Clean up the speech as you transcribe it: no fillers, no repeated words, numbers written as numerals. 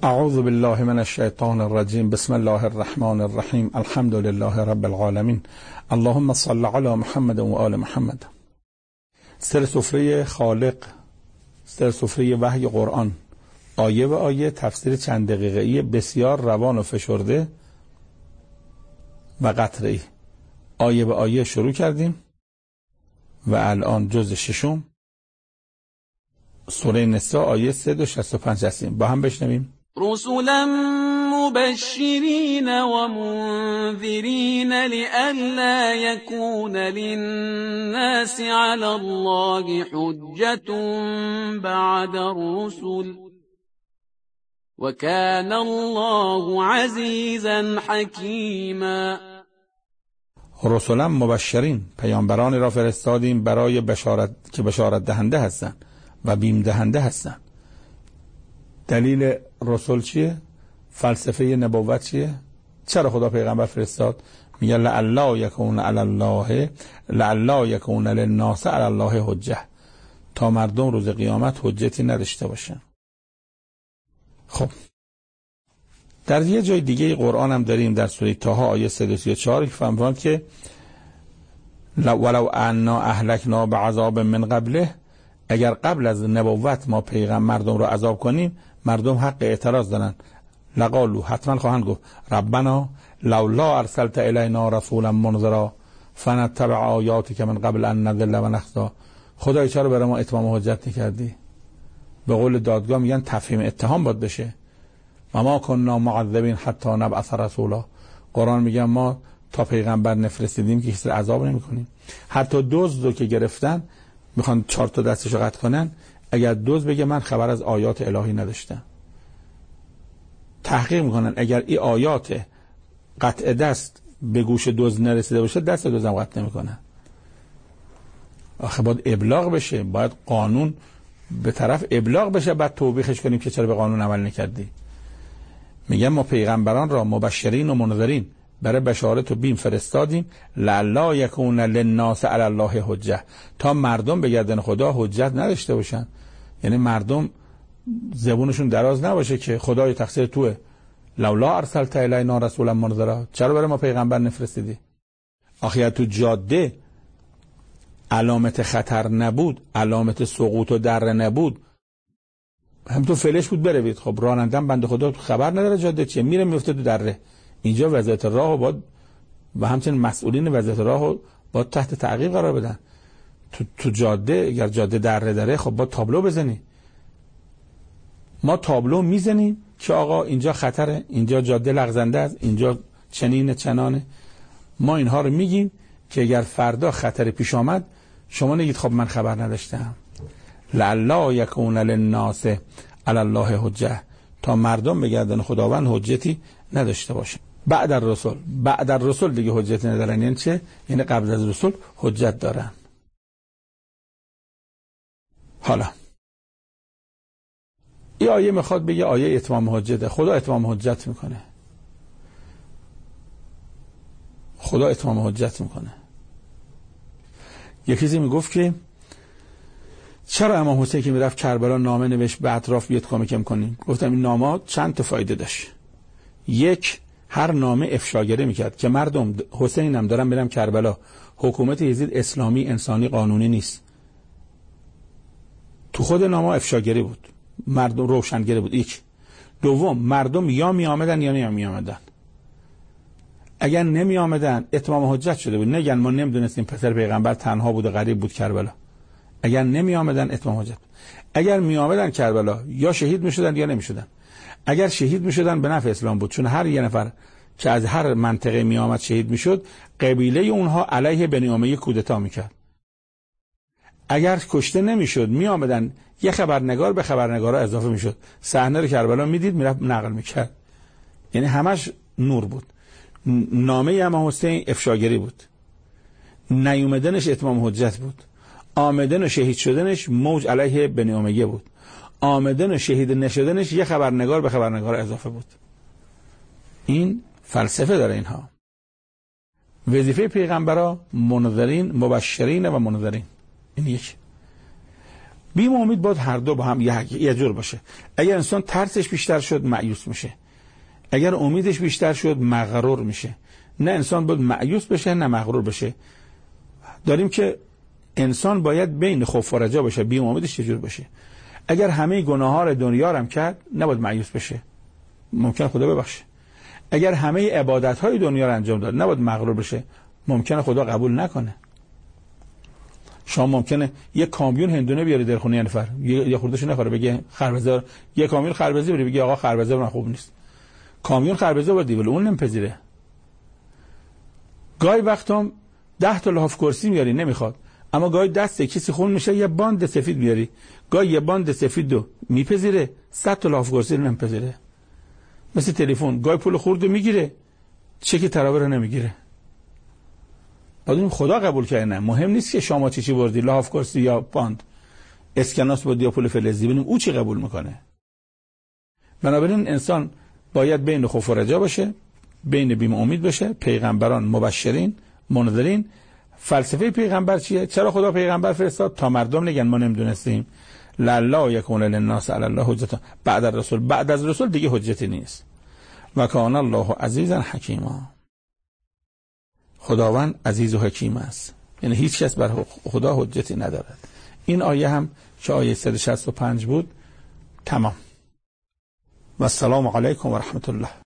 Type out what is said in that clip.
اعوذ بالله من الشیطان الرجیم. بسم الله الرحمن الرحیم. الحمد لله رب العالمین. اللهم صل علی محمد و آل محمد. سر سفره خالق، سر سفره وحی قرآن، آیه و آیه، تفسیر چند دقیقه‌ای بسیار روان و فشرده و قطعی. آیه به آیه شروع کردیم و الان جزء ششم سوره نساء آیه 365 هستیم. با هم بشنویم. رسلا مبشرین و منذرین لئلا یکون للناس علی الله حجة بعد الرسل و کان الله عزیزا حکیما. رسولا مبشرین، پیامبرانی را فرستادیم برای بشارت که بشارت دهنده هستند و بیم دهنده هستند. دلیل رسول چیه؟ فلسفه نبوت چیه؟ چرا خدا پیغمبر فرستاد؟ میگه لعلا یکون علی الله، لعلا یکون للناس علی الله حجه، تا مردم روز قیامت حجتی نداشته باشن. خب در یه جای دیگه قرآن هم داریم، در سوره طه آیه 334 فهموند که ولو انا اهلکنا بعذاب من قبله، اگر قبل از نبوت ما پیغمبر مردم رو عذاب کنیم، مردم حق اعتراض دارن. لقالو، حتما خواهند گفت ربنا لولا ارسلت الینا رسولا منذرا فنتبع آیاتک من قبل ان نذل و نخزا. خدای چرا برای ما اتمام حجت نکردی؟ به قول دادگاه میگن تفهیم اتهام باید بشه. و ما کنا معذبین حتی نبعث رسولا. قرآن میگه ما تا پیغمبر نفرستیدیم که کسی عذاب نمیکنیم. حتی دزد رو که گرفتن میخوان 4 تا دستشو قطع کنن، اگر دزد بگه من خبر از آیات الهی نداشتم، تحقیق میکنن. اگر این آیات قطع دست به گوش دزد نرسیده باشه، دست دزدم قطع نمیکنن. آخه باید ابلاغ بشه، باید قانون به طرف ابلاغ بشه، بعد توبیخش کنیم که چرا به قانون عمل نکردی. میگن ما پیغمبران را مبشرین و منذرین، برای بشارت و بیم فرستادیم لعلا یکون للناس علی الله حجه، تا مردم به گردن خدا حجت نداشته باشن. یعنی مردم زبونشون دراز نباشه که خدای تقصیر توه. لولا ارسلت الینا رسولا منذرا، چرا برای ما پیغمبر نفرستیدی؟ آخه تو جاده علامت خطر نبود، علامت سقوط و دره نبود، هم تو فلش بود بروید. خب رانندم بنده خدا خبر نداره جاده چیه، میره میفته تو دره. اینجا وضعیت راهو باید و همچنین مسئولین وضعیت راهو باید تحت تعقیب قرار بدن. تو جاده اگر جاده دره خب باید تابلو بزنی. ما تابلو میزنیم که آقا اینجا خطره، اینجا جاده لغزنده است، اینجا چنین چنانه. ما اینها رو میگیم که اگر فردا خطر پیش آمد شما نگید خب من خبر نداشتم. لعلا یکون للناس علی الله حجه، تا مردم به گردن خداوند حجتی نداشته باشه. بعد الرسول دیگه حجت ندارن. یعنی چه؟ یعنی قبل از رسول حجت دارن. حالا این آیه میخواد بگه آیه اتمام حجته. خدا اتمام حجت میکنه. خدا اتمام حجت میکنه. یه کسی میگفت که چرا امام حسین که میرفت کربلا نامه نوشت به اطراف بیاد کمکم کنین؟ گفتم این نامه چند تا فایده داشت. یک، هر نامه افشاگری میکرد که مردم حسینم دارن میرم کربلا، حکومت یزید اسلامی انسانی قانونی نیست. تو خود نامه افشاگری بود، مردم روشنگری بود. یک. دوم، مردم یا می آمدن یا نمی آمدن. اگر نمی آمدن اتمام حجت شده بود. نگن ما نمیدونستیم پسر پیغمبر تنها بود و غریب بود کربلا. اگر نمی آمدن اتمام حجت. اگر می آمدن کربلا یا شهید می شدن یا نمی شدن. اگر شهید می شدن به نفع اسلام بود، چون هر یه نفر که از هر منطقه می آمد شهید می شد، قبیله اونها علیه بنی امیه کودتا می کرد. اگر کشته نمی شد می آمدن یه خبرنگار به خبرنگارا اضافه می شد، صحنه رو کربلا می دید، می رفت نقل می کرد. یعنی همش نور بود. نامه امام حسین افشاگری بود، نیومدنش اتمام حجت بود، آمدن و شهید شدنش موج علیه بنی امیه بود، آمدن و شهید نشدنش یه خبرنگار به خبرنگار اضافه بود. این فلسفه داره اینها. وظیفه پیغمبرا منذرین، مبشرین و منذرین. این یک. بیم و امید باید هر دو با هم یه جور باشه. اگر انسان ترسش بیشتر شد مایوس میشه، اگر امیدش بیشتر شد مغرور میشه. نه انسان باید مایوس بشه نه مغرور بشه. داریم که انسان باید بین خوف و رجا باشه، بیم و امیدش چه جور باشه. اگر همه گناهان دنیا رو هم کرد نباید مایوس بشه، ممکن خدا ببخشه. اگر همه عبادت‌های دنیا رو انجام داد نباید مغرور بشه، ممکنه خدا قبول نکنه. شما ممکنه یک کامیون هندونه بیاری در خونه یه نفر، یه خوردهش نخوره، بگه خربزه، یه کامیون خربزه بیاری بگه آقا خربزه من خوب نیست. کامیون خربزه بردی ولی اون نمیپذیره. گاهی وقتا 10 تا لحاف کرسی میاری نمیخواد، اما گاهی دست کسی خون میشه یه باند سفید میاری، گاهی یه باند سفید رو میپذیره، 100 تا لحاف کرسی رو نمیپذیره. مثل تلفن، گاهی پول خورد میگیره چک تراوه رو نمیگیره. بعدون خدا قبول کرده. نه مهم نیست که شما چی بردی، لحاف کرسی یا باند، اسکناس بردی یا پول فلزی، ببینیم او چی قبول میکنه. بنابراین انسان باید بین خوف و رجا باشه، بین بیم و امید باشه. پیغمبران مبشرین منذرین. فلسفه پیغمبر چیه؟ چرا خدا پیغمبر فرستاد؟ تا مردم نگن ما نمیدونستیم. لا یکون للناس علی الله حجت بعد الرسول. بعد از رسول دیگه حجتی نیست. و کان الله عزیزا حکیما. خداوند عزیز و حکیم است، یعنی هیچ کس بر خدا حجتی ندارد. این آیه هم که آیه 165 بود تمام. و السلام علیکم و رحمت الله.